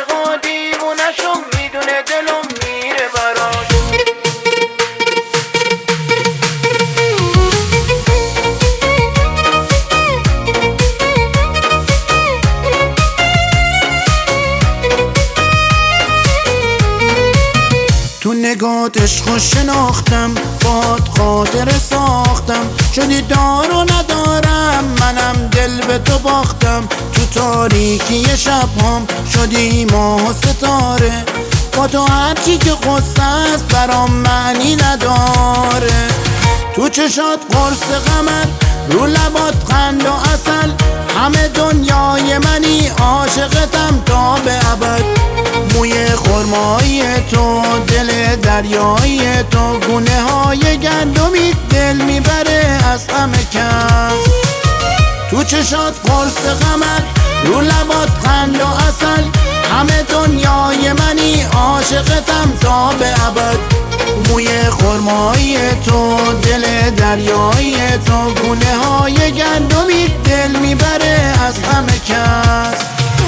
عاشق و دیوونشو میدونه دلم میره براش. تو نگات عشقو شناختم، باد خاطر ساختم، شدی دار و ندارم، منم دل به تو باختم. تو تاریکی شبهام شدی ماه و ستاره، با تو هرچی که قصه است برام معنی نداره. تو چشات قرص قمر، رو لبات قند و عسل، همه دنیای منی، عاشقتم تا به ابد. موی خرمایی تو، دل دریایی تو، گونه های گندمی دل میبره از همه کس. تو چشات قرص قمر، رو لبات قند و عسل، همه دنیای منی، عاشقتم تا به ابد. موی خرمایی تو، دل دریایی تو، گونه های گندمی دل میبره از همه کس.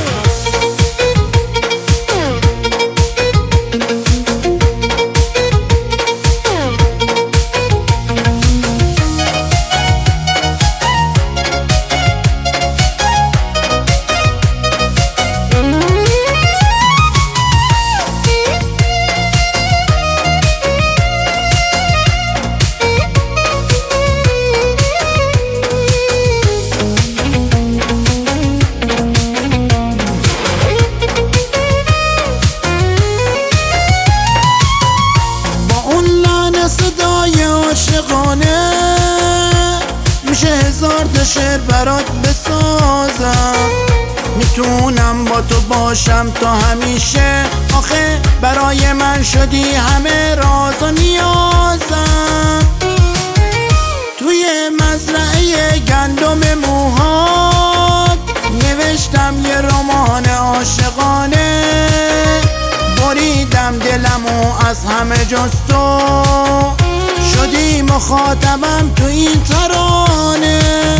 صدای عاشقانه میشه هزار تا شعر برات بسازم. میتونم با تو باشم تا همیشه، آخه برای من شدی همه راز و نیازم. توی مزرعه گندم موهات نوشتم یه رمان عاشقانه، بریدم دلمو از همه جز تو، شدی مخاطبم تو این ترانه.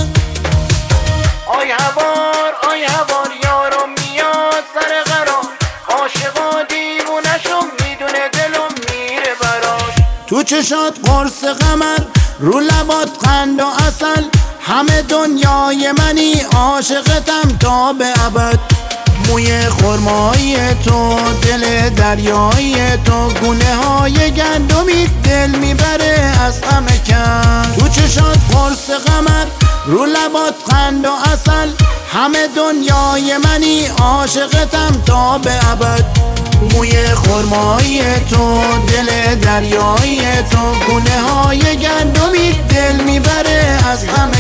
آی هوار یارو میاد سر قرار، عاشق و دیوونشو میدونه دلم میره براش. تو چشات قرص قمر، رو لبات قند و عسل، همه دنیای منی، عاشقتم تا به ابد. موی خرمایی تو، دل دریایی تو، گونه های گندمی دل میبره از همه کس. تو چشات قرص قمر، رو لبات قند و عسل، همه دنیای منی، عاشقتم تا به ابد. موی خرمایی تو، دل دریایی تو، گونه های گندمی دل میبره از همه